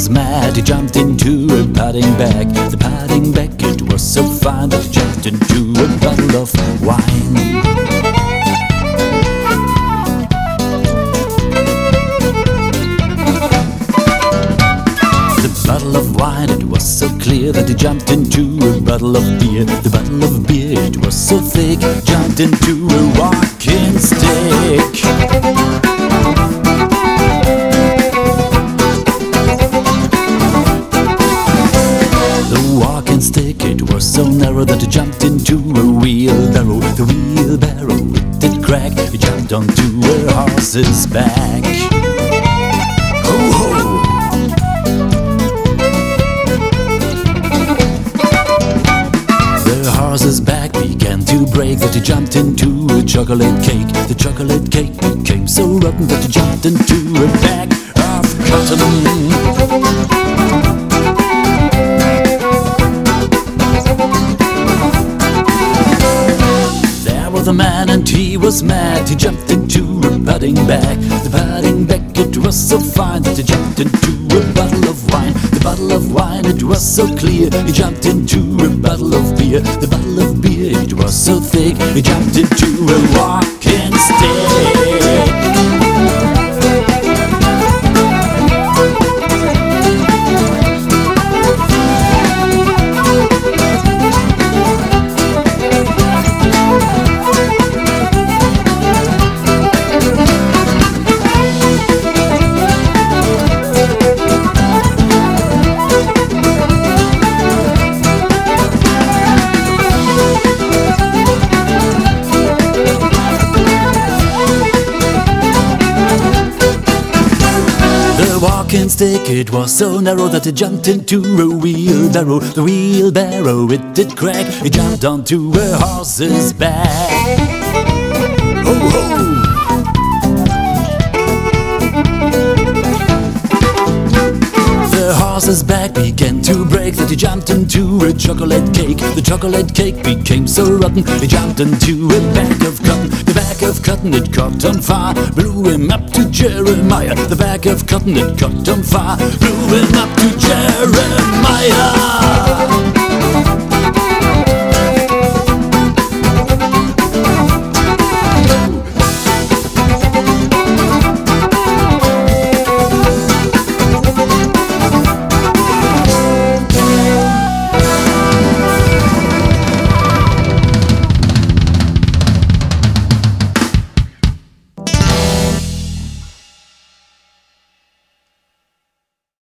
was mad, he jumped into a padding bag. The padding bag, it was so fine that he jumped into a bottle of wine. The bottle of wine, it was so clear that he jumped into a bottle of beer. The bottle of beer, it was so thick, jumped into a walking stick. The walking stick, it was so narrow that he jumped into a wheelbarrow. The wheelbarrow, it did crack, he jumped onto a horse's back. Ho ho! The horse's back began to break, that he jumped into a chocolate cake. The chocolate cake became so rotten that he jumped into a bag of cotton. There was a man and he was mad, he jumped into a padding bag. The padding bag, it was so fine that he jumped into a bottle of wine. The bottle of wine, it was so clear, he jumped into a bottle of beer. The bottle of beer, it was so thick, he jumped into a walking stick. The walking stick, it was so narrow that it jumped into a wheelbarrow. The wheelbarrow, it did crack, it jumped onto a horse's back. Ho ho! The horse's back began to break, that he jumped into a chocolate cake. The chocolate cake became so rotten, he jumped into a bag of cotton. The bag of cotton, it caught on fire, blew him up to Jeremiah. The bag of cotton, it caught on fire, blew him up to Jeremiah.